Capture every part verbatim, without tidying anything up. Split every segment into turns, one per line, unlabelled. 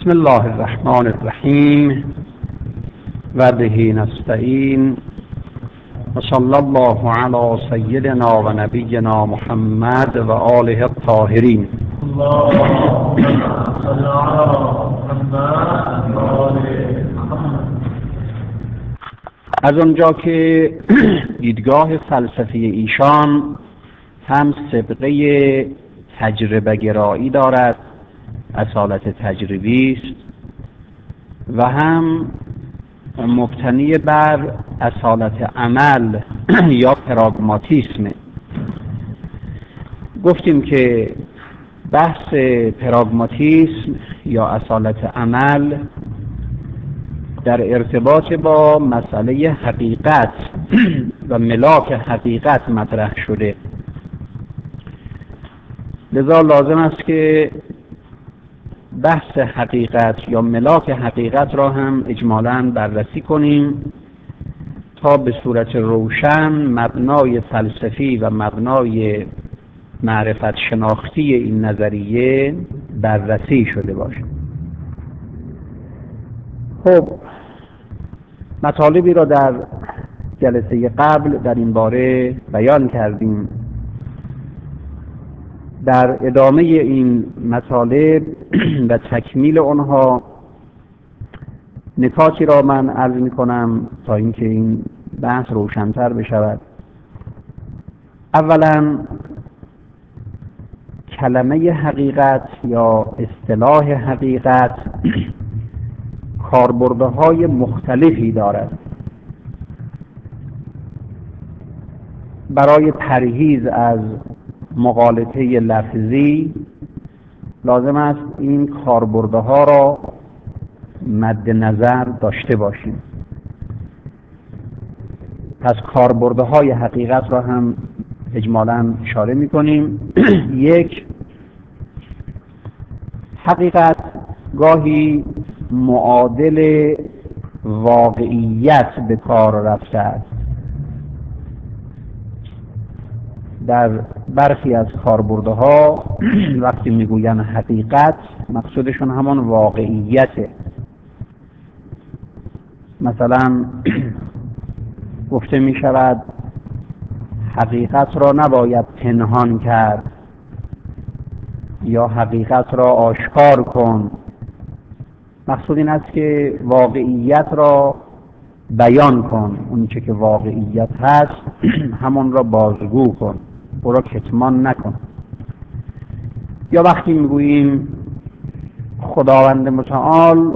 بسم الله الرحمن الرحیم و به نستعین و صلی الله علی سیدنا و نبینا محمد و آله الطاهرین. از اونجا که دیدگاه فلسفی ایشان هم سابقه تجربه گرایی دارد، اصالت تجربی است، و هم مبتنی بر اصالت عمل یا پراگماتیسم. گفتیم که بحث پراگماتیسم یا اصالت عمل در ارتباط با مسئله حقیقت و ملاک حقیقت مطرح شده، لذا لازم است که بحث حقیقت یا ملاک حقیقت را هم اجمالاً بررسی کنیم تا به صورت روشن مبنای فلسفی و مبنای معرفت شناختی این نظریه بررسی شده باشد. خب، مطالبی را در جلسه قبل در این باره بیان کردیم. در ادامه این مطالب و تکمیل آنها نکاتی را من عرض می کنم تا اینکه این بحث روشن‌تر بشود. اولا کلمه حقیقت یا اصطلاح حقیقت کاربردهای مختلفی دارد. برای پرهیز از مغالطه لفظی لازم است این کاربردها را مد نظر داشته باشیم. پس کاربردهای حقیقت را هم اجمالاً اشاره می‌کنیم. یک، حقیقت گاهی معادل واقعیت به کار رفته است. در برخی از کاربردها وقتی میگویند حقیقت، مقصودشون همان واقعیته. مثلا گفته می شود حقیقت را نباید پنهان کرد یا حقیقت را آشکار کن. مقصود این است که واقعیت را بیان کن، اون چه که واقعیت هست همون را بازگو کن، او را کتمان نکن. یا وقتی میگوییم خداوند متعال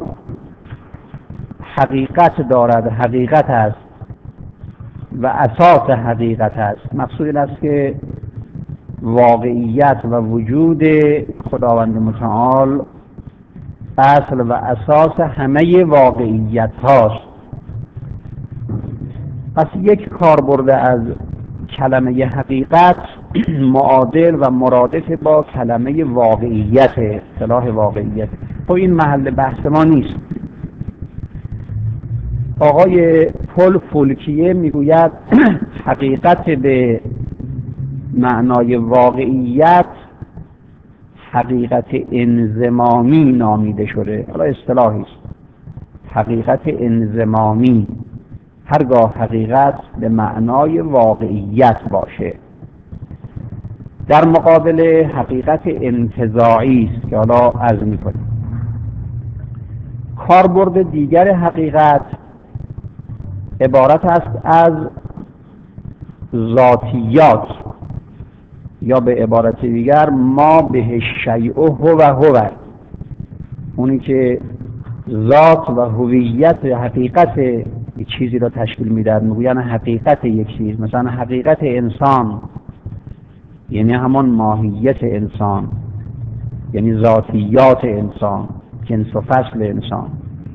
حقیقت دارد، حقیقت است و اساس حقیقت است، مقصود این است که واقعیت و وجود خداوند متعال اصل و اساس همه واقعیت هاست. پس یک کاربرد از کلمه حقیقت معادل و مرادف با کلمه واقعیت، اصطلاح واقعیت. خب این محل بحث ما نیست. آقای پل فولکیه میگوید حقیقت به معنای واقعیت حقیقت انضمامی نامیده شده. حالا اصطلاحی است، حقیقت انضمامی، هرگاه حقیقت به معنای واقعیت باشه، در مقابل حقیقت انتزاعی است که حالا عرض می‌کنیم. کاربرد دیگر حقیقت عبارت است از ذاتیات، یا به عبارت دیگر ما به شیء هو هو، اونی که ذات و هویت حقیقت یک چیزی را تشکیل میدهد. میگویند حقیقت یک چیز، مثلا حقیقت انسان یعنی همان ماهیت انسان، یعنی ذاتیات انسان، جنس و فصل انسان.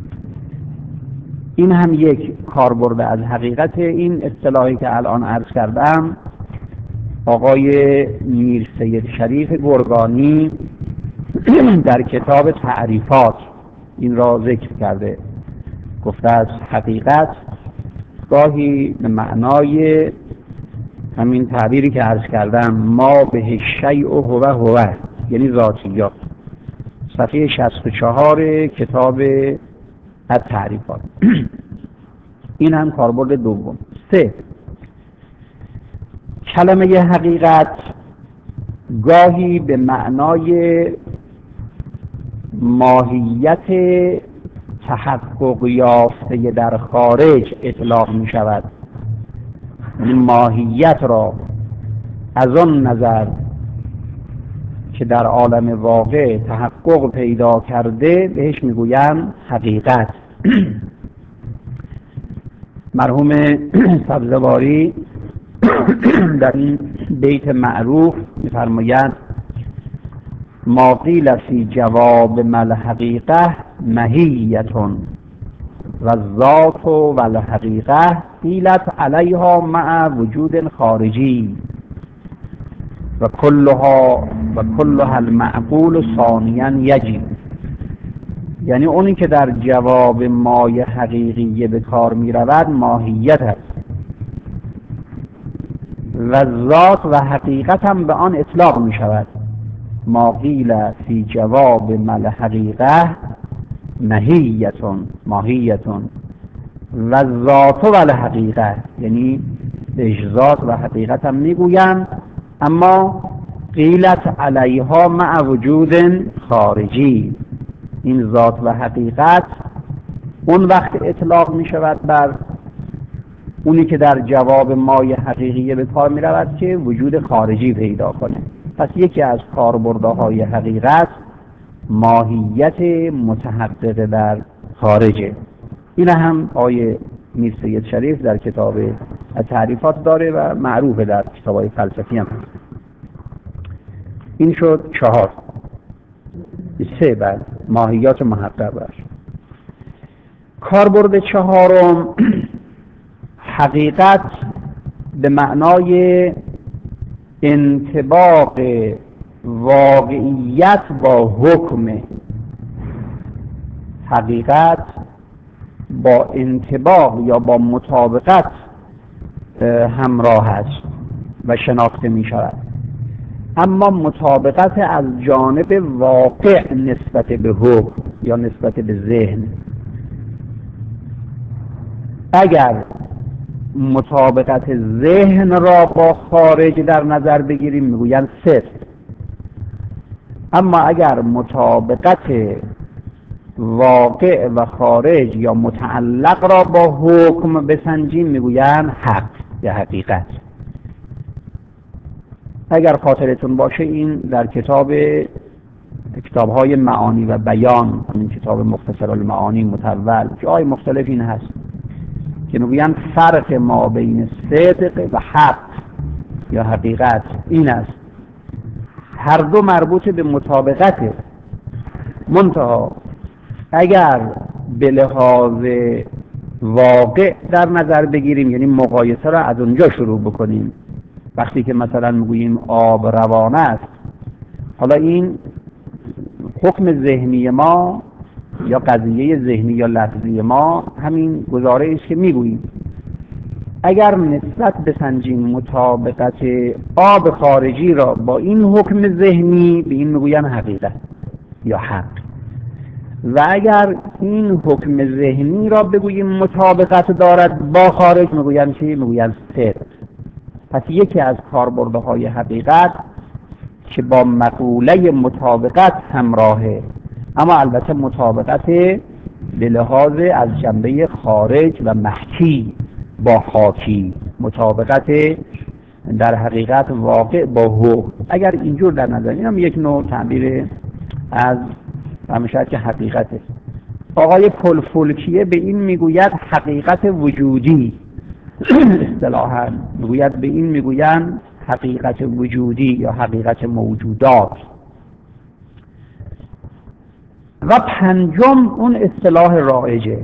این هم یک کاربرد از حقیقت. این اصطلاحی که الان عرض کردم آقای میر سید شریف گرگانی در کتاب تعریفات این را ذکر کرده. گفته از حقیقت گاهی به معنای همین تعبیری که عرض کردم ما به شیء هو هو، یعنی ذاتیات. صفحه شصت و چهار کتاب التعریفات. این هم کاربرد دوم. سه، کلمه حقیقت گاهی به معنای ماهیت تحقق یافته در خارج اطلاق می شود. یعنی ماهیت را از آن نظر که در عالم واقع تحقق پیدا کرده بهش میگویند حقیقت. مرحوم سبزواری در این بیت معروف می‌فرماید ما قیل فی جواب مل حقیقه مهیتون و ذات و الحقیقه قیلت علیها مع وجود خارجی و کلها و کلها المعقول ثانیا یجی. یعنی اونی که در جواب مای حقیقی به کار می رود ماهیت است و ذات و حقیقت هم به آن اطلاق می شود. ما قیل فی جواب مل حقیقه مهیتون ماهیتون و ذات و الحقیقه، یعنی ذات و حقیقت هم می گویند، اما قیلت علیها مع وجود خارجی. این ذات و حقیقت اون وقت اطلاق می شود بر اونی که در جواب مای حقیقی به کار می رود که وجود خارجی پیدا کنه. پس یکی از کاربردهای حقیقت ماهیت متحقق در خارجه. این هم آیه میر سید شریف در کتاب تعریفات داره و معروفه در کتاب‌های فلسفی هم. این شد چهار. سه بعد ماهیات محقق باش. کاربرد چهارم حقیقت به معنای انطباق واقعیت با حکم. حقیقت با انطباق یا با مطابقت همراه است و شناخته می شود، اما مطابقت از جانب واقع نسبت به حکم یا نسبت به ذهن. اگر مطابقت ذهن را با خارج در نظر بگیریم میگویند صفر، اما اگر مطابقت واقع و خارج یا متعلق را با حکم بسنجیم میگویند حق یا حقیقت. اگر خاطرتون باشه این در کتاب کتاب‌های معانی و بیان، همین کتاب مختصر المعانی مطول، جای مختلف این هست که میگویند فرق ما بین صدق و حق یا حقیقت این است، هر دو مربوط به مطابقته، منتها اگر به لحاظ واقع در نظر بگیریم، یعنی مقایسه را از اونجا شروع بکنیم، وقتی که مثلا میگوییم آب روانه است، حالا این حکم ذهنی ما یا قضیه ذهنی یا لفظی ما همین گزاره است که میگوییم. اگر نسبت بسنجیم مطابقت آب خارجی را با این حکم ذهنی، به این میگویند حقیقت یا حق. و اگر این حکم ذهنی را بگوییم مطابقت دارد با خارج، میگویند چی؟ میگویند صدق. پس یکی از کاربردهای حقیقت که با مقوله مطابقت همراهه، اما البته مطابقت به لحاظ از جنبه خارج و محکی با حاکی، مطابقت در حقیقت واقع با حکم. اگر اینجور در نظر، این هم یک نوع تعبیر از همشهد که حقیقته. آقای پلفولکیه به این میگوید حقیقت وجودی، اصطلاحاً میگوید به این میگویند حقیقت وجودی یا حقیقت موجودات. و پنجم اون اصطلاح رایجه،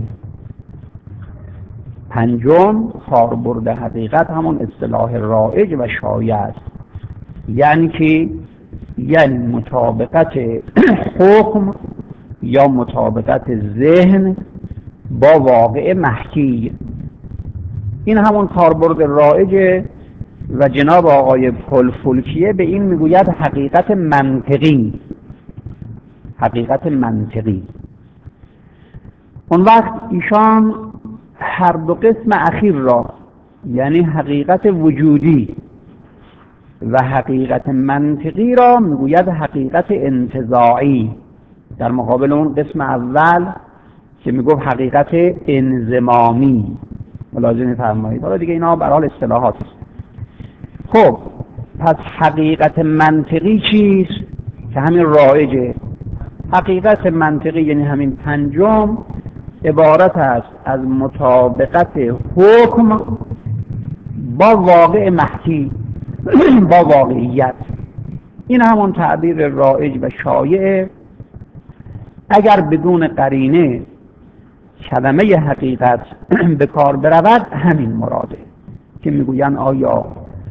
پنجم کاربرد حقیقت همون اصطلاح رایج و شایع است، یعنی که یعنی مطابقت حکم یا مطابقت ذهن با واقع محکی. این همون کاربرد رایجه و جناب آقای پلفولکیه به این میگوید حقیقت منطقی. حقیقت منطقی. اون وقت ایشان هر دو قسم اخیر را، یعنی حقیقت وجودی و حقیقت منطقی را میگوید حقیقت انتزاعی، در مقابل اون قسم اول که میگفت حقیقت انضمامی. ملاحظه فرمایید. حالا دیگه اینا به هر حال اصطلاحات است. خب پس حقیقت منطقی چیست؟ که همین رایجه. حقیقت منطقی یعنی همین پنجم عبارت است از مطابقت حکم با واقع محکی، با واقعیت. این همون تعبیر رایج و شایع. اگر بدون قرینه کلمه حقیقت به کار برود همین مراده که میگوین آیا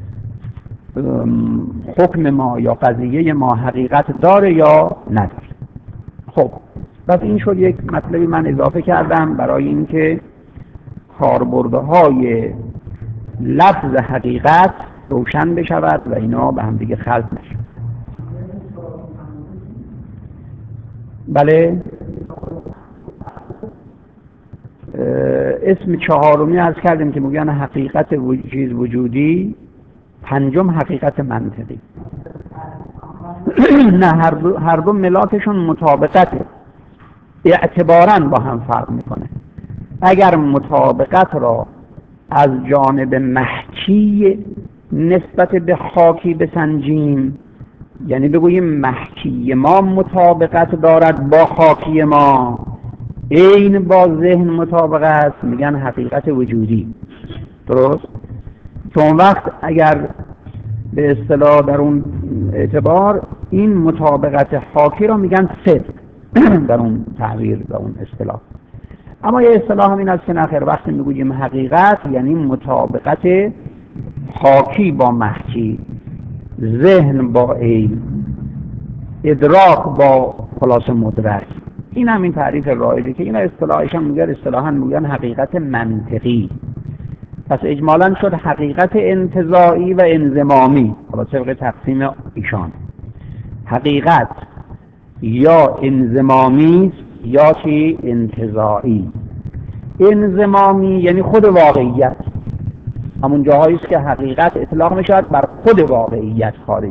حکم ما یا قضیه ما حقیقت داره یا نداره. خب پس این شد یک مطلبی من اضافه کردم برای اینکه کاربردهای لفظ حقیقت روشن بشود و اینا به هم دیگه خلط نشود. بله، اسم چهارمی عرض کردیم که میگن حقیقت چیز وجودی، پنجم حقیقت منطقی. نه، هر دو, هر دو ملاکشون مطابقته، اعتباراً با هم فرق میکنه. اگر مطابقت را از جانب محکی نسبت به خاکی بسنجیم، یعنی بگوییم محکی ما مطابقت دارد با خاکی ما، این با ذهن مطابق است، میگن حقیقت وجودی. درست؟ چون وقت اگر به اصطلاح در اون اعتبار این مطابقت خاکی را میگن صدق در اون تعبیر و اون اصطلاح. اما یه اصطلاح هم این است که نخیر، وقتی میگوییم حقیقت یعنی مطابقت خاکی با محکی، ذهن با عین، ادراک با خلاص مدرک. این هم این تعریف رایجه که اینا اصطلاحش هم میگن اصطلاحاً میگن حقیقت منطقی. پس اجمالاً شد حقیقت انتزاعی و انضمامی. حالا طبق تقسیم ایشان حقیقت یا انضمامی یا چی؟ انتزاعی. انضمامی یعنی خود واقعیت، همون جاهایی است که حقیقت اطلاق میشود بر خود واقعیت خارج.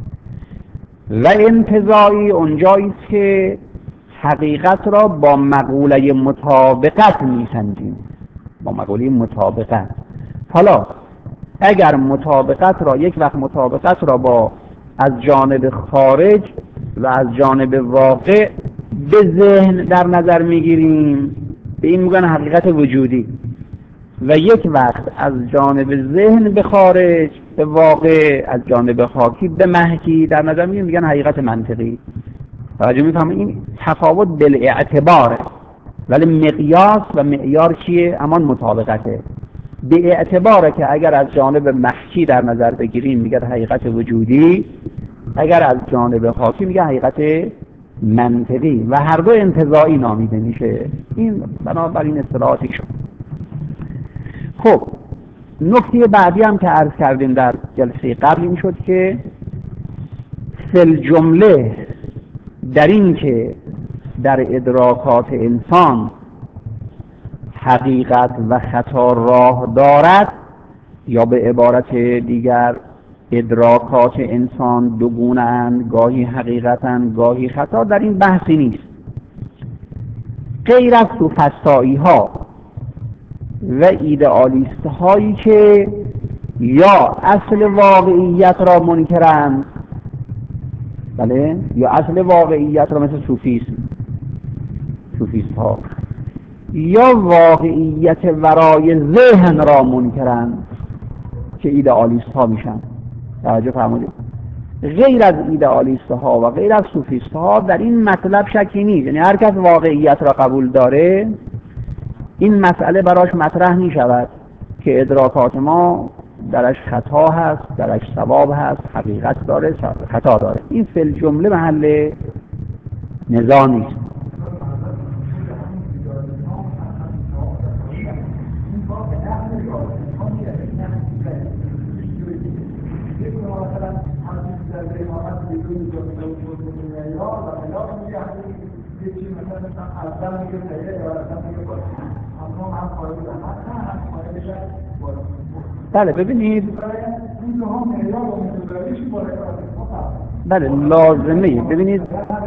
و انتزاعی اونجایی است که حقیقت را با مقوله مطابقت میسنجیم، با مقوله مطابقت. حالا اگر مطابقت را یک وقت مطابقت را با از جانب خارج و از جانب واقع به ذهن در نظر میگیریم، به این میگن حقیقت وجودی. و یک وقت از جانب ذهن به خارج به واقع، از جانب خاکی به محکی در نظر میگیریم، میگن حقیقت منطقی. توجه میفهمید؟ این تفاوت بالاعتباره، ولی مقیاس و معیار چیه؟ امان مطابقته. به اعتباره که اگر از جانب محکی در نظر بگیریم میگه حقیقت وجودی، اگر از جانب خاکی میگه حقیقت منطقی، و هر دو انتزاعی نامیده میشه. این بنابراین اصطلاحاتی شد. خب نکته بعدی هم که عرض کردیم در جلسه قبل این شد که فل جمله در این که در ادراکات انسان حقیقت و خطا راه دارد، یا به عبارت دیگر ادراکات انسان دو گونه اند، گاهی حقیقتاً گاهی خطا، در این بحثی نیست. غیر از سوفسطایی ها و ایدئالیست هایی که یا اصل واقعیت را منکرند، بله، یا اصل واقعیت را مثل صوفیسم، صوفیست ها، یا واقعیت ورای ذهن را منکرند که ایدئالیست ها میشن. توجه فرمودید؟ غیر از ایدئالیست ها و غیر از صوفیست ها در این مطلب شکی نیست. یعنی هر کس واقعیت را قبول داره، این مسئله براش مطرح می شود که ادراکات ما درش خطا هست، درش صواب هست، حقیقت داره، خطا داره. این فی الجمله محل نزاع نیست.
مثلا همین در امامت بدون جامعه و یا و خلاف میگه یکی مثلا اصلا میگه پیدا یا اصلا میگه باید اما هم خواهد رحمت نه هم خواهدش باید.
بله ببینید
این دو هم پیدا و متداریش باید
بله لازمه ببینید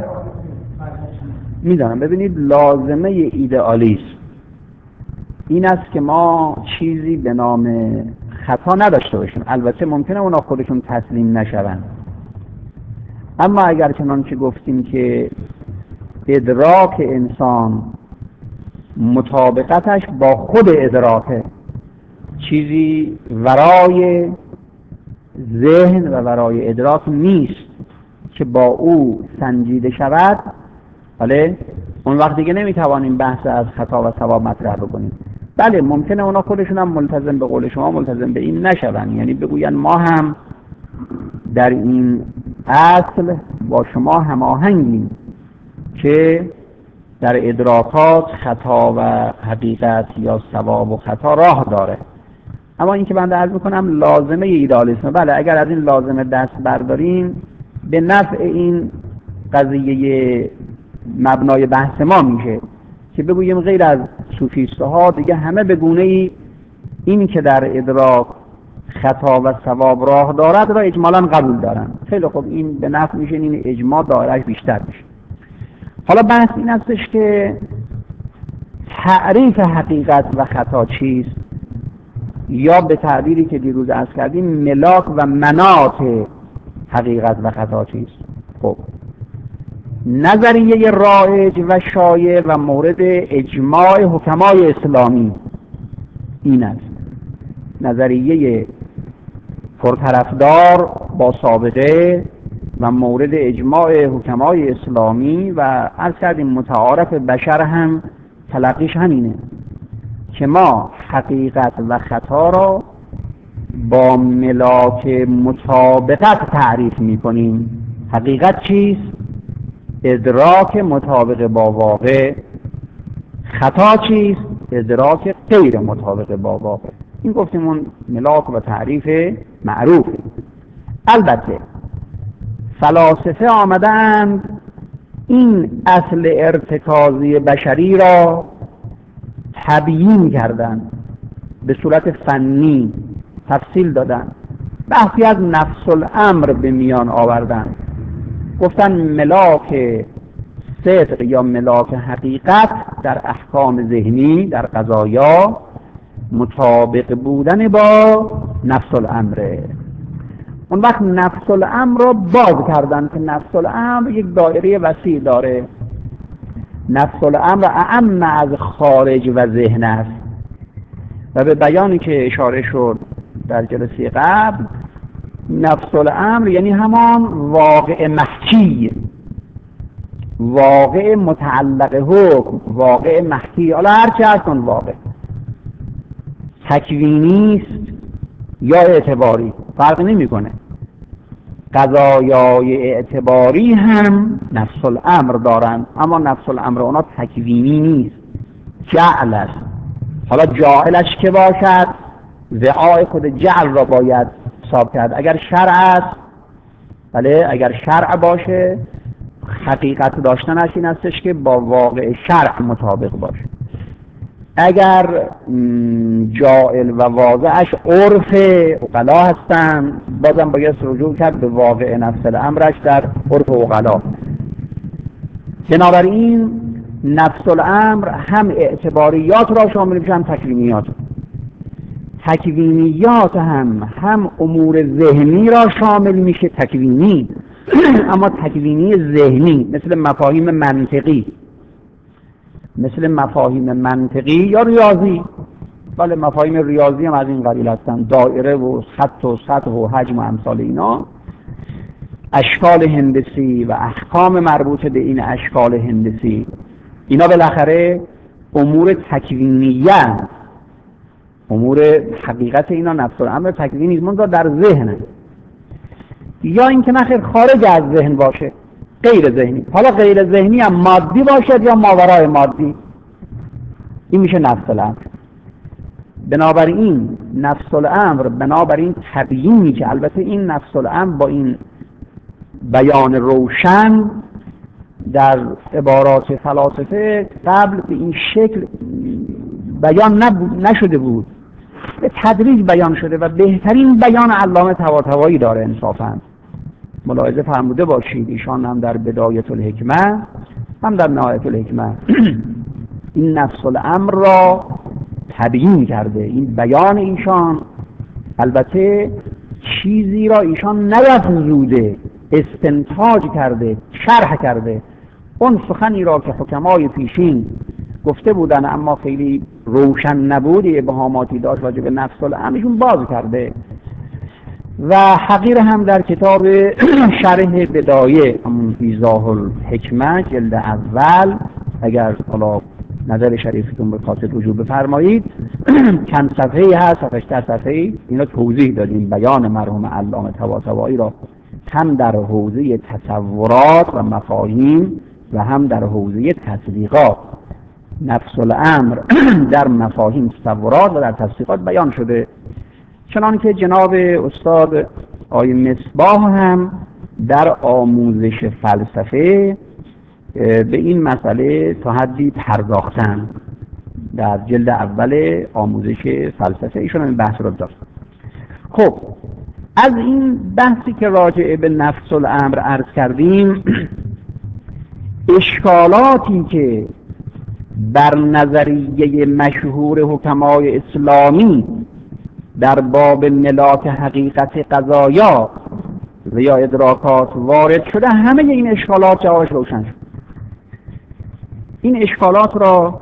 میدانم ببینید لازمه ایدئالیسم این است که ما چیزی به نام خطا نداشته باشیم. البته ممکنه اونا خودشون تسلیم نشوند، اما اگر چنانچه گفتیم که ادراک انسان مطابقتش با خود ادراکه، چیزی ورای ذهن و ورای ادراک نیست که با او سنجیده شود، بله اون وقت دیگه نمیتوانیم بحث از خطا و صواب مطرح بکنیم. بله ممکنه اونا خودشون هم ملتزم به قول شما ملتزم به این نشوند، یعنی بگوین ما هم در این اصل با شما هماهنگیم که در ادراکات خطا و حقیقت یا صواب و خطا راه داره. اما این که بنده عرض میکنم لازمه ایدئالیسم، بله اگر از این لازمه دست برداریم به نفع این قضیه مبنای بحث ما میشه که بگوییم غیر از صوفیسته ها دیگه همه به گونه ای این که در ادراک خطا و صواب راه دارد را اجمالا قبول دارن. خیلی خب این به نفع میشه این اجماع دایره‌اش بیشتر میشه. حالا بحث این استش که تعریف حقیقت و خطا چیست، یا به تعبیری که دیروز عرض کردیم ملاک و مناط حقیقت و خطا چیست. خب نظریه رایج و شایع و مورد اجماع حکمای اسلامی این است، نظریه پرطرفدار با سابقه و مورد اجماع حکمای اسلامی و عرض کردیم متعارف بشر هم تلقیش همینه که ما حقیقت و خطا را با ملاک مطابقت تعریف می کنیم. حقیقت چیست؟ ادراک مطابق با واقع. خطا چیست؟ ادراک غیر مطابق با واقع. این گفتیم اون ملاک و تعریف معروف. البته فلاسفه آمدند این اصل ارتکازی بشری را تبیین کردند، به صورت فنی تفصیل دادند، بحثی از نفس الامر به میان آوردند. گفتن ملاک صدق یا ملاک حقیقت در احکام ذهنی در قضایا مطابق بودن با نفس الامره. اون وقت نفس الامر را باز کردن که نفس الامر یک دایره وسیع داره. نفس الامر اعم از خارج و ذهن است و به بیانی که اشاره شد در جلسه قبل، نفس الامر یعنی همان واقع محکی، واقع متعلق حکم، واقع محکی، حالا هرچی هست اون واقع تکوینی است یا اعتباری فرق نمیکنه. قضایای اعتباری هم نفس الامر دارند، اما نفس الامر اونا تکوینی نیست، جعل است. حالا جاعلش که باشد وعای خود جعل را باید حساب کرد. اگر شرع است، بله اگر شرع باشه حقیقت داشتنش این استش که با واقع شرع مطابق باشه. اگر جائل و واضعش عرف عقلا هستن بازم باید رجوع کرد به واقع نفس الامرش در عرف عقلا. بنابراین نفس الامر هم اعتباریات را شامل میشه هم تکوینیات. تکوینیات هم هم امور ذهنی را شامل میشه تکوینی اما تکوینی ذهنی مثل مفاهیم منطقی، مثل مفاهیم منطقی یا ریاضی. بله مفاهیم ریاضی هم از این قبیل هستن، دایره و خط و سطح و حجم و امثال اینا. اشکال هندسی و احکام مربوط به این اشکال هندسی، اینا بالاخره امور تکوینیه، امور حقیقت اینا نفس الامر تکوینی منتها در ذهن، یا اینکه نخیر خارج از ذهن باشه، غیر ذهنی. حالا غیر ذهنی هم مادی باشد یا ماورای مادی، این میشه نفس الامر. بنابراین نفس الامر بنابراین تبیینی که البته این نفس الامر با این بیان روشن در عبارات فلاسفه قبل به این شکل بیان نشده بود، به تدریج بیان شده و بهترین بیان علامه طباطبایی داره. انصافاً ملاحظه فرموده باشید ایشان هم در بدایت الحکمه هم در نهایت الحکمه این نفس الامر را تبیین کرده. این بیان ایشان البته چیزی را ایشان نیفزوده، استنتاج کرده، شرح کرده. اون سخنی را که حکمای پیشین گفته بودن اما خیلی روشن نبود، ابهاماتی داشت راجع به نفس الامرشون باز کرده. و حقیر هم در کتاب شرح بدایه همون ایضاح الحکمه جلد اول، اگر حالا نظر شریفتون به خاطر رجوع بفرمایید، چند صفحه‌ای هست، هشت صفحه‌ای، اینا توضیح دادیم بیان مرحوم علامه طباطبایی را هم در حوزه تصورات و مفاهیم و هم در حوزه تطبیقات. نفس الامر در مفاهیم، تصورات و در تطبیقات بیان شده، چنان که جناب استاد آقای مصباح هم در آموزش فلسفه به این مسئله تا حدی پرداختن. در جلد اول آموزش فلسفه ایشون این بحث رو داشت. خب از این بحثی که راجع به نفس الامر عرض کردیم، اشکالاتی که بر نظریه مشهور حکمای اسلامی در باب ملاک حقیقت قضایا و یا ادراکات وارد شده، همه این اشکالات جوابش روشن شد. این اشکالات را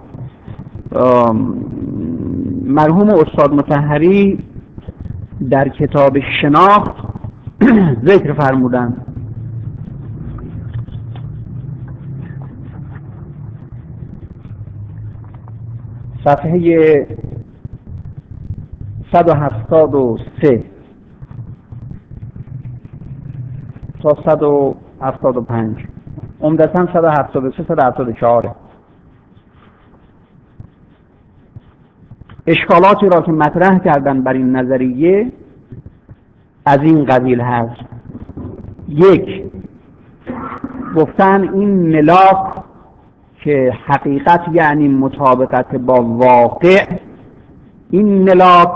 مرحوم استاد مطهری در کتاب شناخت ذکر فرمودن. صفحه صد و هفتاد و سه تا صد و هفتاد و پنج، عمدتاً صد و هفتاد و سه تا صد و هفتاد و چهار. اشکالاتی را که مطرح کردن بر این نظریه از این قبیل هست. یک، گفتن این ملاک که حقیقت یعنی مطابقت با واقع، این ملاک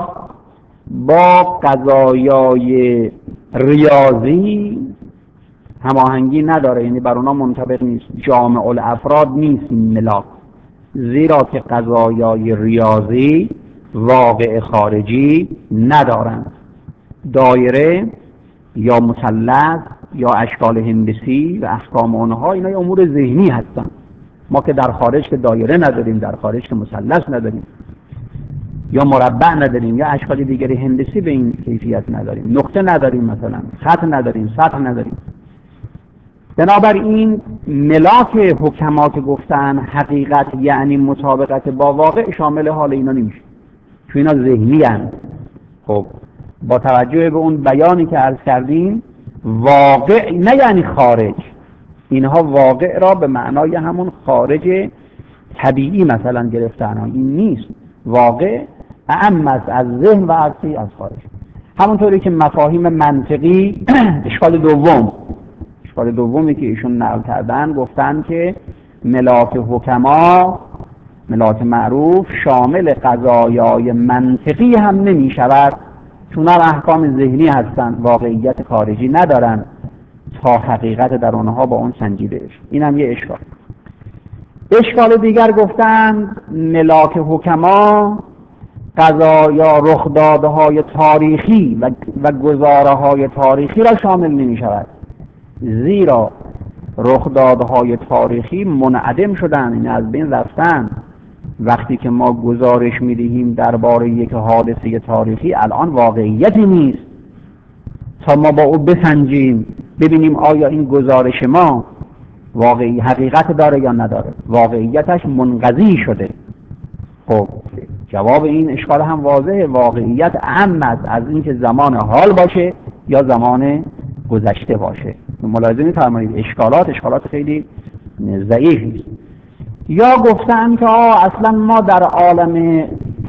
با قضایای ریاضی هماهنگی نداره، یعنی بر اونا منطبق نیست، جامع الافراد نیست این ملاک، زیرا که قضایای ریاضی واقع خارجی ندارند. دایره یا مثلث یا اشکال هندسی و احکام اونها اینا امور ذهنی هستن. ما که در خارج که دایره نداریم، در خارج که مثلث نداریم یا مربع نداریم یا اشکال دیگری هندسی به این کیفیت نداریم، نقطه نداریم، مثلا خط نداریم، سطح نداریم. بنابراین ملاک حکما که گفتن حقیقت یعنی مطابقت با واقع شامل حال اینا نمیشه، چون اینا ذهنی هستند. خب با توجه به اون بیانی که عرض کردیم، واقع نه یعنی خارج، اینها واقع را به معنای همون خارج طبیعی مثلا گرفتن، این نیست. واقع اعم است از ذهن و از خارج. همونطوری که مفاهیم منطقی اشکال دوم اشکال دومی که ایشون نقل کردن، گفتن که ملاک حکما، ملاک معروف، شامل قضایای منطقی هم نمی شود، چون هم احکام ذهنی هستند، واقعیت خارجی ندارند تا حقیقت در آنها با اون سنجیده بشه. این هم یه اشکال. اشکال دیگر گفتن ملاک حکما قضایا رخدادهای تاریخی و, و گزارهای تاریخی را شامل نمی شود، زیرا رخدادهای تاریخی منعدم شدن، این از بین رفتن. وقتی که ما گزارش میدهیم درباره یک حادثه تاریخی، الان واقعیتی نیست تا ما با او بسنجیم ببینیم آیا این گزارش ما واقعی حقیقت داره یا نداره، واقعیتش منقضی شده. خب جواب این اشکال هم واضحه، واقعیت اهم است از اینکه زمان حال باشه یا زمان گذشته باشه. ملاحظه می‌فرمایید اشکالات اشکالات خیلی ضعیفی. یا گفتن که آه اصلا ما در عالم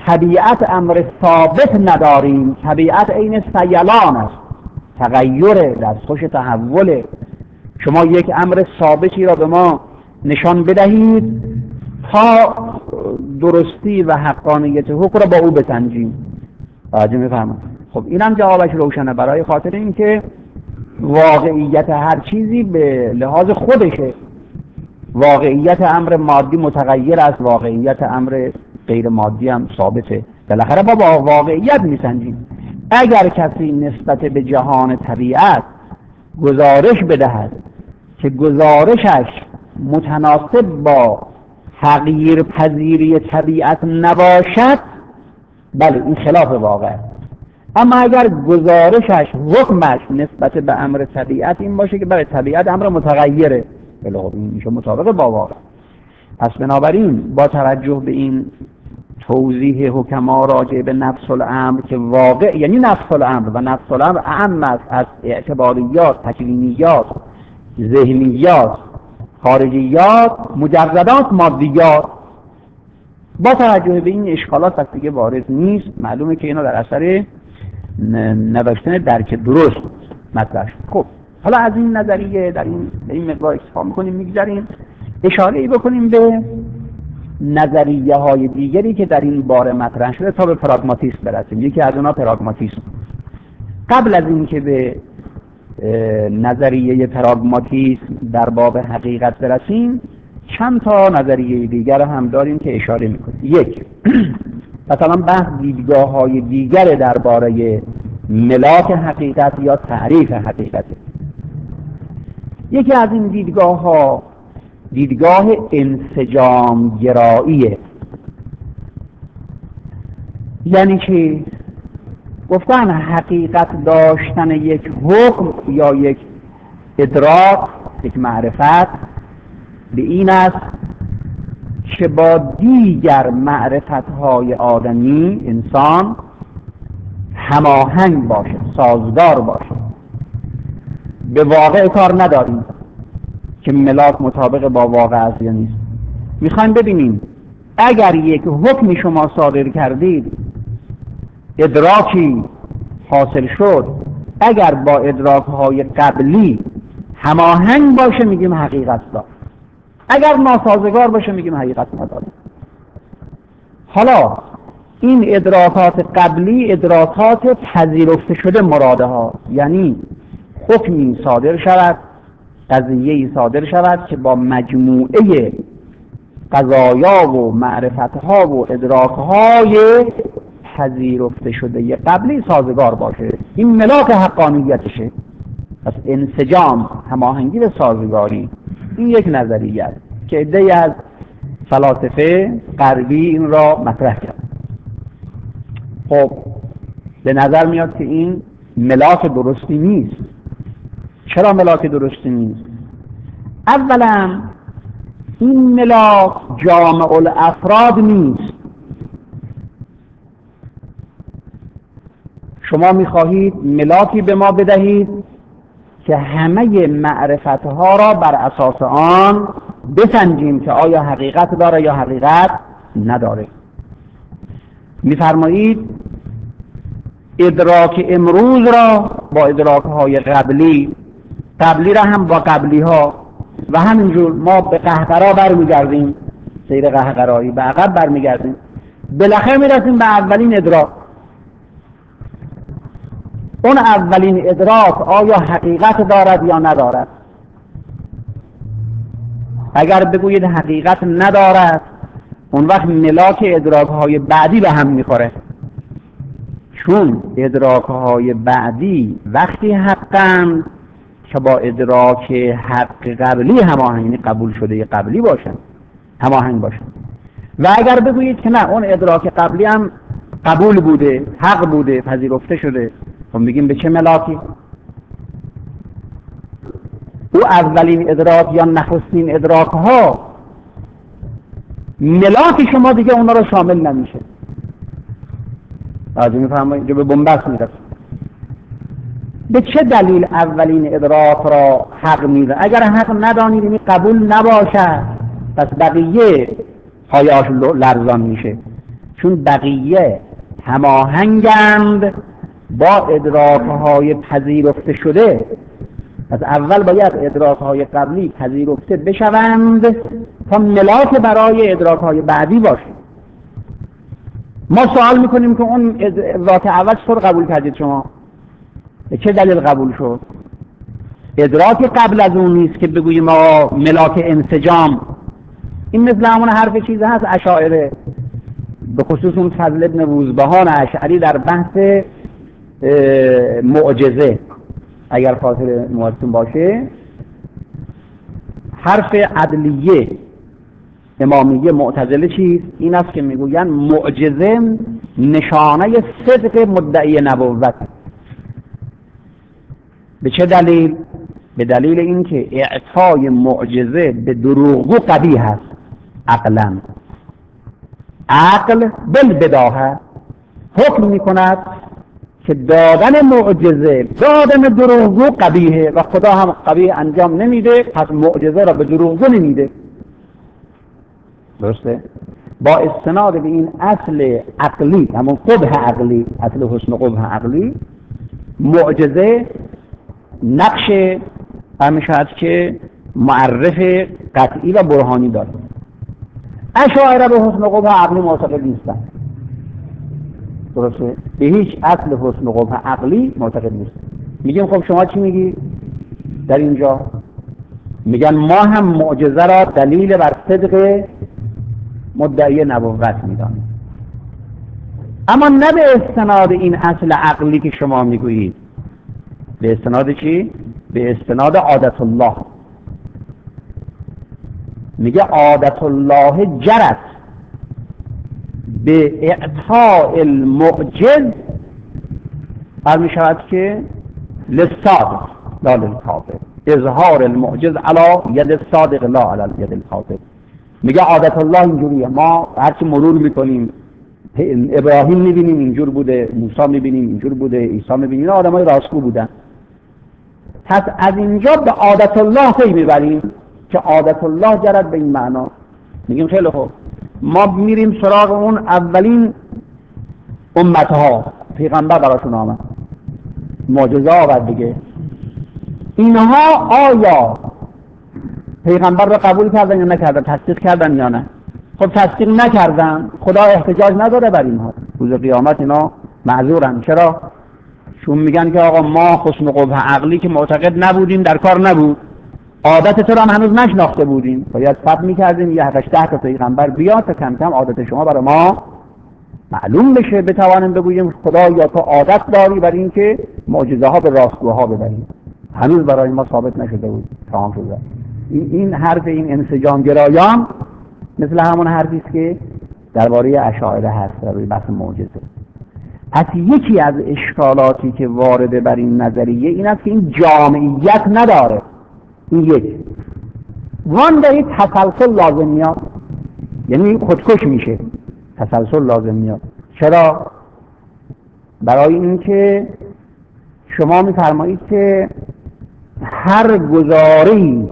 طبیعت امر ثابت نداریم. طبیعت عین سیلان است، تغییر دستخوش تحوله. شما یک امر ثابتی را به ما نشان بدهید تا درستی و حقانیت حکم را با او بسنجیم. توجه می‌فرمایید؟ خب اینم جوابش روشنه، برای خاطر اینکه واقعیت هر چیزی به لحاظ خودشه. واقعیت امر مادی متغیر است، واقعیت امر غیر مادی هم ثابته. بالاخره ما با واقعیت میسنجیم. اگر کسی نسبت به جهان طبیعت گزارش بدهد که گزارشش متناسب با تغییر پذیری طبیعت نباشد، بله این خلاف واقع. اما اگر گزارشش حکمش نسبت به امر طبیعت این باشه که برای طبیعت امر متغیره، بله این میشه مطابق با واقع. پس بنابراین با توجه به این توضیح حکما راجع به نفس الامر که واقع یعنی نفس الامر و نفس الامر اعم است از اعتباریات، تکوینیات، ذهنیات، خارجیات، مجردات، مادیات، با توجه به این اشکالات پس دیگه وارد نیست. معلومه که اینا در اثر نوشتن درک درست مطرح شد. خب حالا از این نظریه در این در این مقدار اکتفا می‌کنیم، میگذاریم اشاره ای بکنیم به نظریه های دیگری که در این باره مطرح شده تا به پراگماتیسم برسیم. یکی از اونها پراگماتیسم. قبل از اینکه به نظریه پراگماتیسم در باب حقیقت برسیم چند تا نظریه دیگر هم داریم که اشاره میکنیم. یک، مثلا بحث دیدگاه های دیگر درباره ملاک حقیقت یا تعریف حقیقت. یکی از این دیدگاه ها دیدگاه انسجام گراییه. یعنی که گفتن حقیقت داشتن یک حکم یا یک ادراک، یک معرفت به این است که با دیگر معرفت‌های آدمی انسان هماهنگ باشه، سازگار باشه. به واقع کار نداریم که ملاک مطابق با واقع است یا نیست. میخوایم ببینیم اگر یک حکمی شما صادر کردید، ادراکی حاصل شد، اگر با ادراک‌های قبلی هماهنگ باشه میگیم حقیقت دار، اگر ناسازگار باشه میگیم حقیقت نداره. حالا این ادراکات قبلی ادراکات پذیرفته شده مراده ها، یعنی حکمی صادر شود، قضیه‌ای صادر شود که با مجموعه قضایا و معرفتها و ادراکهای پذیرفته شده قبلی سازگار باشه. این ملاک حقانیتشه. پس انسجام، هماهنگی و سازگاری، این یک نظریه است که عده‌ای از فلاسفه غربی این را مطرح کرد. خب به نظر میاد که این ملاک درستی نیست. چرا ملاک درستی نیست؟ اولا این ملاک جامع الافراد نیست. شما میخواهید ملاکی به ما بدهید که همه معرفتها را بر اساس آن بسنجیم که آیا حقیقت داره یا حقیقت نداره. میفرمایید ادراک امروز را با ادراکهای قبلی، قبلی را هم با قبلی ها، و همینجور ما به قهقرا برمیگردیم، سیر قهقرایی به عقب برمیگردیم، بالاخره میرسیم به اولین ادراک. اون اولین ادراک آیا حقیقت دارد یا ندارد؟ اگر بگویید حقیقت ندارد، اون وقت ملاک ادراک‌های بعدی به هم میخوره، چون ادراک‌های بعدی وقتی حقاً که با ادراک حق قبلی هماهنگ، یعنی قبول شده قبلی باشن، هماهنگ باشن. و اگر بگویید که نه، اون ادراک قبلی هم قبول بوده، حق بوده، پذیرفته شده، خب میگیم به چه ملاکی؟ او اولین ادراک یا نخستین ادراک ها ملاک شما دیگه اونا رو شامل نمیشه. راجع میفهمید که به بنبست میرسه. به چه دلیل اولین ادراک را حق میده؟ اگر حق ندانید یعنی قبول نباشه، پس بقیه پایه‌اش لرزان میشه. چون بقیه هماهنگند با ادراکهای پذیرفته شده. از اول باید ادراکهای قبلی پذیرفته بشوند تا ملاک برای ادراکهای بعدی باشه. ما سوال میکنیم که اون ادراک اول چطور قبول کردید شما؟ به چه دلیل قبول شد؟ ادراک قبل از اون نیست که بگوییم ما ملاک انسجام. این مثل همون حرف چیز هست اشاعره، به خصوص اون فضل ابن روزبهان اشعری در بحث معجزه اگر خاطر موادتون باشه، حرف عدلیه امامیه معتزله چیست؟ این است که میگوین معجزه نشانه صدق مدعی نبوت. به چه دلیل؟ به دلیل اینکه اعطای معجزه به دروغگو قبیح است عقلا. عقل بالبداهه حکم میکند که دادن معجزه دادن دروغگو قبیحه و خدا هم قبیح انجام نمیده، پس معجزه را به دروغگو نمیده. درسته؟ با استناد به این اصل عقلی، همون قبح عقلی، اصل حسن قبح عقلی، معجزه نقش همیشه که معرف قطعی و برهانی داره. اشاعره به حسن قبح عقلی معتقد نیستن. درسته؟ به هیچ اصل حسن قبح عقلی معتقد نیست. میگیم خب شما چی میگی در اینجا؟ میگن ما هم معجزه را دلیل بر صدق مدعی نبوت میدانیم، اما نه به استناد این اصل عقلی که شما میگویید. به استناد چی؟ به استناد عادت الله. میگه عادت الله جرت به اعطاء المعجز فرمی شود که للصادق لا للکاذب، اظهار المعجز علی ید الصادق لا علی ید الکاذب. میگه عادت الله اینجوریه، ما هرچی مرور میکنیم ابراهیم میبینیم اینجور بوده، موسی میبینیم اینجور بوده، عیسی میبینیم آدمای راستگو بودن. پس از اینجا به عادت الله پی میبریم که عادت الله جرد به این معنا. میگیم خیلی خوب، ما میریم سراغ اون اولین امتها، پیغمبر براشون آمد، معجزه آورد دیگه. اینها آیا پیغمبر رو قبول کردن یا نکردن؟ تصدیق کردن یا نه؟ خب تصدیق نکردن، خدا احتجاج نداره بر اینها. روز قیامت اینا معذورن. چرا؟ چون میگن که آقا ما حسن قبح عقلی که معتقد نبودیم در کار نبود، عادت تو رو هم هنوز نشناخته بودیم، باید صبر میکردیم یه هفتش ده تا پیغمبر بیاد تا کم کم عادت شما برای ما معلوم بشه، بتوانیم بگوییم خدا یا تو عادت داری برای اینکه معجزه ها به راستگوها ببریم. هنوز برای ما ثابت نشده بود. تمام شده. این این حرف این انسجام گرایان مثل همون حرفی است که درباره اشاعره هست در بحث معجزه. پس یکی از اشکالاتی که وارد بر این نظریه این است که این جامعیت نداره. این یک وان به تسلسل لازم میاد، یعنی خودکش میشه، تسلسل لازم میاد. چرا؟ برای اینکه شما میفرمایید که هر گزاری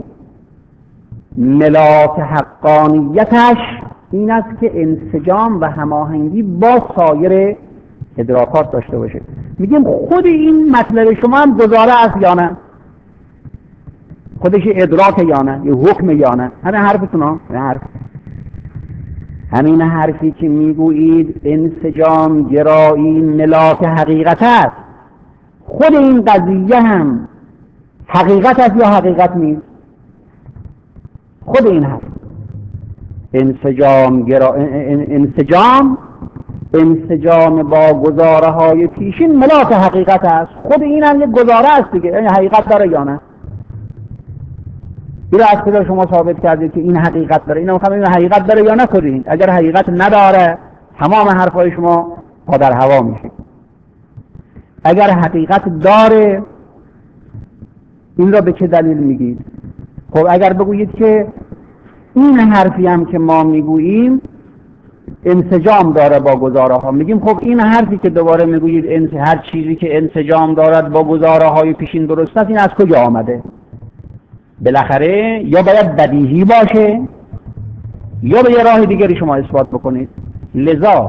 ملاک حقانیتش این است که انسجام و هماهنگی با سایر ادراکات داشته باشه. میگیم خود این مطلب شما هم گزاره است یا نه؟ خودش ادراک یا نه؟ یه حکم یا نه؟ همین حرفتون ها؟ حرف همین حرفی که میگویید انسجام گرایی ملاک حقیقت است، خود این قضیه هم حقیقت است یا حقیقت نیست؟ خود این حرف انسجام گرا... انسجام انسجام با گزاره های پیشین ملاک حقیقت است. خود این هم یک گزاره است دیگه، یعنی حقیقت داره یا نه؟ این را از کجا شما ثابت کردید که این حقیقت داره؟ این هم خواهیم این حقیقت داره یا نکنید. اگر حقیقت نداره تمام حرفای شما پا در هوا میشه. اگر حقیقت داره این را به چه دلیل میگید؟ خب اگر بگویید که این حرفی هم که ما میگوییم انسجام داره با گزاره ها، میگیم خب این حرفی که دوباره میگویید انس... هر چیزی که انسجام دارد با گزاره های پیشین درست است، این از کجا آمده؟ بالاخره یا باید بدیهی باشه یا به یه راه دیگری شما اثبات بکنید. لذا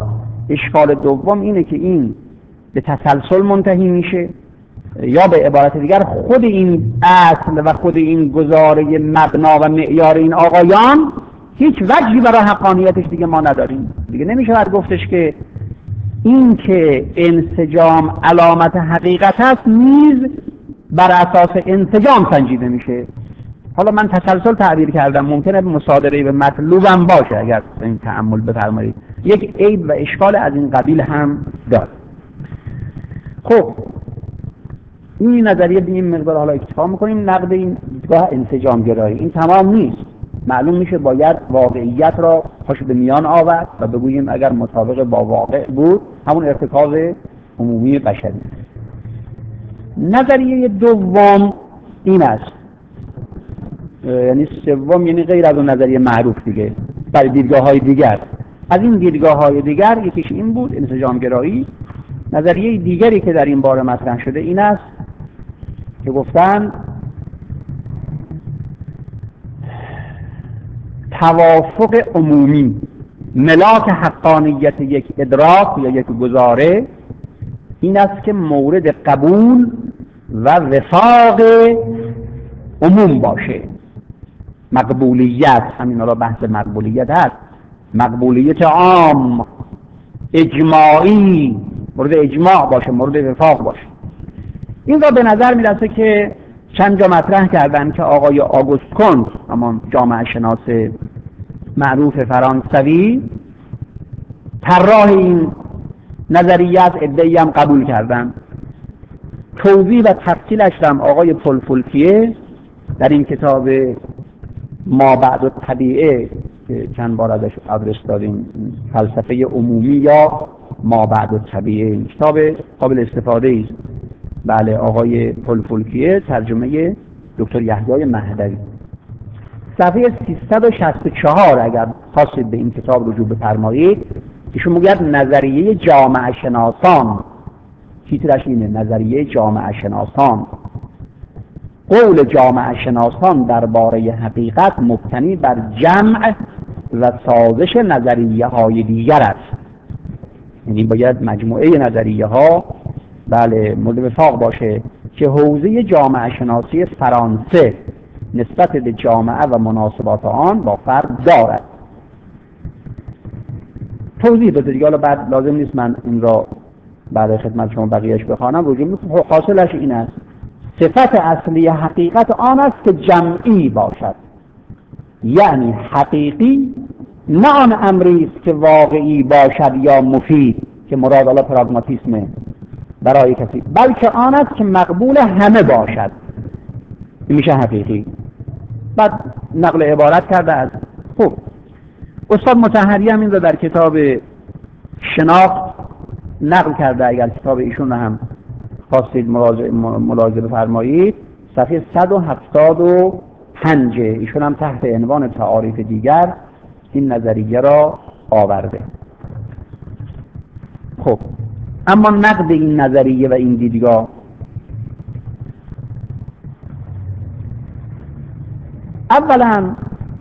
اشکال دوم اینه که این به تسلسل منتهی میشه، یا به عبارت دیگر خود این اصل و خود این گزاره مبنا و معیار این آقایان هیچ وجهی برای حقانیتش دیگه ما نداریم. دیگه نمیشه گفتش که این که انسجام علامت حقیقت است نیز بر اساس انسجام سنجیده میشه. حالا من تسلسل تعبیر کردم، ممکنه مصادره به مطلوبم باشه اگر این تأمل بفرمایید، یک عیب و اشکال از این قبیل هم داره. خب این نظریه به این مقدار حالا اکتفا میکنیم. نقد این دیدگاه انسجام گرایی این تمام نیست، معلوم میشه باید واقعیت را پاش به میان آورد و بگوییم اگر مطابق با واقع بود همون ارتکاز عمومی بشری. نظریه دوم این است، یعنی سوم، یعنی غیر از اون نظریه معروف دیگه برای دیدگاه های دیگر. از این دیدگاه های دیگر یکیش این بود، انسجام گرایی. نظریه دیگری که در این باره مطرح شده این است که گفتن توافق عمومی، ملاک حقانیت یک ادراک یا یک گزاره این است که مورد قبول و وفاق عموم باشه. مقبولیت، همین را بحث مقبولیت هست، مقبولیت عام، اجماعی، مورد اجماع باشه، مورد وفاق باشه. این را به نظر میرسه که چند جا مطرح کردن که آقای آگوست کنت، اما جامعه شناس معروف فرانسوی، طراح این نظریه از عده‌ای هم قبول کردن. توضیح و تفصیلش هم آقای پل فولکیه در این کتاب ما بعد الطبیعه که چند بار ازش آدرس دادیم، فلسفه عمومی یا ما بعد الطبیعه، کتاب قابل استفاده است. بله، آقای پل فولکیه، ترجمه دکتر یحیی مهدوی. صفحه سیصد و شصت و چهار اگر خواستید به این کتاب رجوع بفرمایید، ایشون میگه نظریه جامعه شناسان، تیترش اینه، نظریه جامعه شناسان. قول جامعه شناسان درباره حقیقت مبتنی بر جمع و سازش نظریه های دیگر است. یعنی باید مجموعه نظریه ها بله مورد وفاق باشه که حوزه جامعه شناسی فرانسه نسبت به جامعه و مناسبات آن با فرد دارد. توضیح بده دیگه، حالا بعد لازم نیست من این را برای خدمت شما بقیهش بخوانم. رجوع میکنم، حاصلش این است صفت اصلی حقیقت آن است که جمعی باشد، یعنی حقیقی، نه آن امری است که واقعی باشد یا مفید که مراد الله پراگماتیسمه برای کسی، بلکه آن است که مقبول همه باشد، میشه حقیقی. بعد نقل عبارت کرده از خب استاد مطهری هم این رو در کتاب شناخت نقل کرده، اگر کتاب ایشون رو هم خواستید ملاحظه بفرمایید، صفحه صد و هفتاد و پنج ایشون هم تحت عنوان تعاریف دیگر این نظریه را آورده. خب اما نقد این نظریه و این دیدگاه، اولا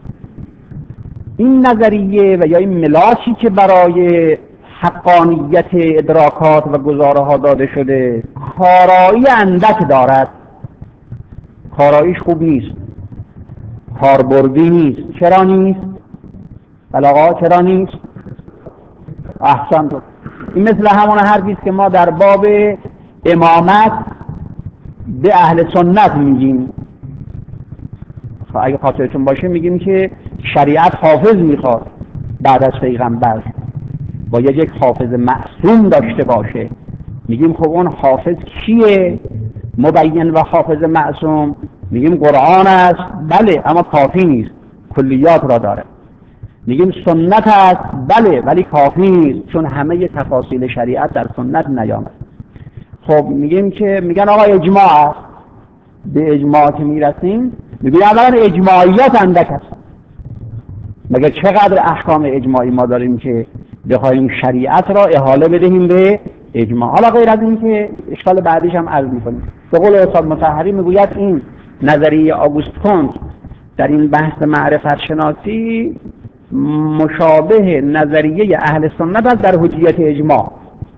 این نظریه و یا این ملاکی که برای حقانیت ادراکات و گزاره ها داده شده کارایی اندک دارد. کاراییش خوب نیست، کاربردی نیست. چرا نیست؟ بلاغا چرا نیست؟ احسن. این مثل همون حرفی است که ما در باب امامت به اهل سنت میگیم. اگه خاطرتون باشه میگیم که شریعت حافظ میخواد بعد از پیغمبر، باید یک حافظ معصوم داشته باشه. میگیم خب اون حافظ کیه؟ مبین و حافظ معصوم میگیم قرآن است. بله، اما کافی نیست، کلیات را داره. میگیم سنت است. بله، ولی کافی نیست، چون همه تفاصیل شریعت در سنت نیامد. خب میگیم که میگن آقا اجماع است. به اجماع که میرسیم میگیم اولا اجماعیات اندک است. مگر چقدر احکام اجماعی ما داریم که بخوایم شریعت را احاله بدهیم به اجماع. حالا غیر از این که اشکال بعدیش هم عرض میکنیم. به قول استاد مطهری میگوید این نظریه آگوست کنت در این بحث معرفت شناسی مشابه نظریه اهل سنت است در حجیت اجماع.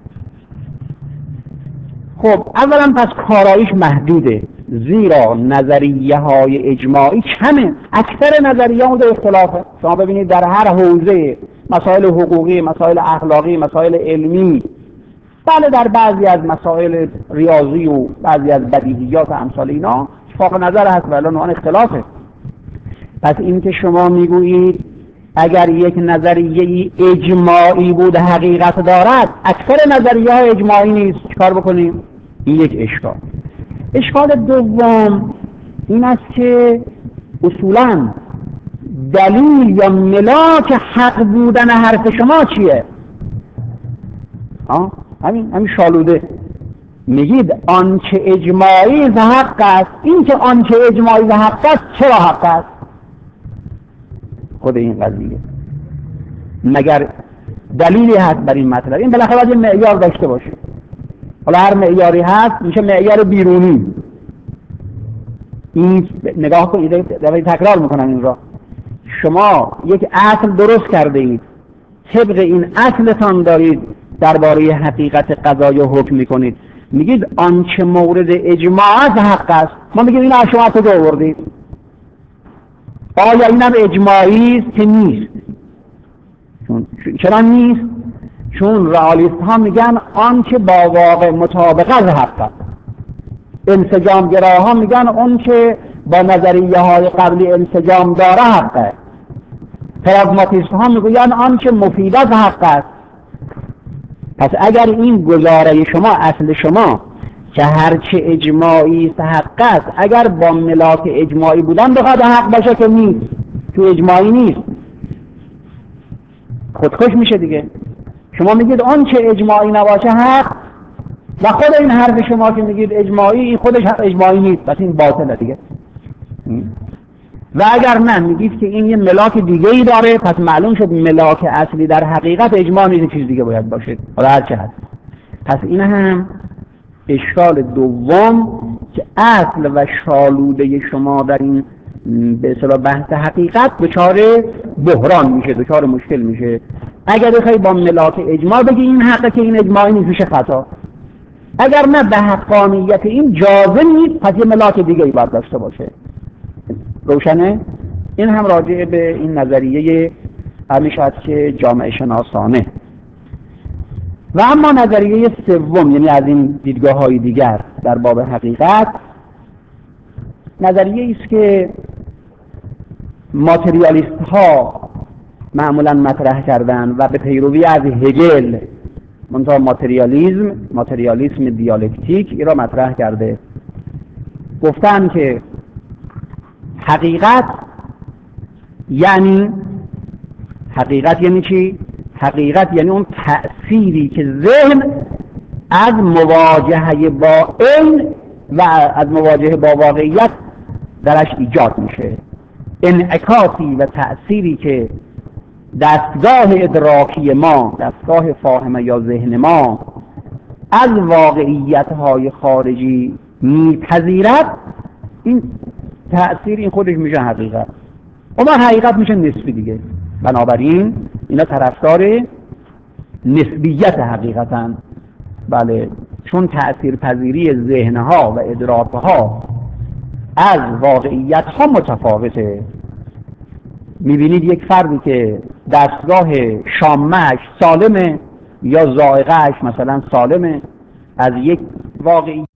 خب اولا پس کاراییش محدوده، زیرا نظریه های اجماعی کمه، اکثر نظریه ها در اختلافه. شما ببینید در هر حوزه، مسائل حقوقی، مسائل اخلاقی، مسائل علمی، بله در بعضی از مسائل ریاضی و بعضی از بدیهیات و امثال اینا اتفاق نظر هست ولی اون اختلافه. پس این که شما میگویید اگر یک نظریه اجماعی بود حقیقت دارد، اکثر نظریه های اجماعی نیست، چیکار بکنیم؟ این یک اشکال. اشکال دوم این است که اصولاً دلیل یا ملاک حق بودن حرف شما چیه؟ آه؟ همین همین شالوده میگید آنچه اجماعی ز حق است. این که آنچه اجماعی ز حق است چرا حق است؟ خود این قضیه مگر دلیلی هست بر این مطلب؟ این بالاخره باید معیار داشته باشه. حالا هر معیاری هست میشه معیار بیرونی. این نگاه کنید، دفعه تکرار میکنم این را. شما یک اصل درست کرده اید، طبق این اصلتان دارید درباره حقیقت قضایی حکم میکنید، میگید آنچه مورد اجماع از حق است. ما میگیم این شما از کجا آوردید؟ آیا اینم اجماعی است که نیست؟ چون چرا نیست؟ چون رئالیست ها میگن آنچه با واقع مطابق از حق است. انسجام گراها میگن اون که با نظریه های قبلی انسجام داره حق است. پراگماتیست ها میگوین آنچه مفید از حق است. پس اگر این گزاره شما، اصل شما که هرچه اجماعی است حق است، اگر با ملاک اجماعی بودن بخواد حق باشه که نیست، تو اجماعی نیست، خودکش میشه دیگه. شما میگید آنچه اجماعی نباشه حق، و خود این حرف شما که میگید اجماعی، این خودش حق اجماعی نیست، پس این باطله دیگه. و اگر نه میگید که این یه ملاک دیگه ای داره، پس معلوم شد ملاک اصلی در حقیقت اجماع نیست، چیز دیگه باید باشه، حالا هر چه هست. پس این هم اشکال دوم که اصل و شالوده شما در این به اصطلاح بحث حقیقت دچار بحران میشه، دچار مشکل میشه. اگر بخوای با ملاک اجماع بگی این حقه که این اجماعی نیست، میشه خطا. اگر نه به حقانیت این جازم نیست، پس یه ملاک دیگه ای باید داشته باشه. روشنه؟ این هم راجع به این نظریه همیشه هست که جامعه شناسانه. و اما نظریه سوم، یعنی از این دیدگاه های دیگر در باب حقیقت، نظریه است که ماتریالیست ها معمولا مطرح کردن و به پیروی از هگل، منتها ماتریالیزم ماتریالیسم دیالکتیک این را مطرح کرده. گفتن که حقیقت یعنی حقیقت یعنی چی؟ حقیقت یعنی اون تأثیری که ذهن از مواجهه با علم و از مواجهه با واقعیت درش ایجاد میشه. انعکاسی و تأثیری که دستگاه ادراکی ما، دستگاه فاهمه یا ذهن ما از واقعیت‌های خارجی میپذیرد، این تأثیر این خودش میشه حقیقت. اما حقیقت میشه نسبی دیگه. بنابراین اینا طرفدار نسبیت حقیقتن. بله، چون تأثیر پذیری ذهنها و ادراکها از واقعیت‌ها متفاوته. میبینید یک فردی که دستگاه شامش سالمه یا ذائقه‌اش مثلا سالمه، از یک واقعی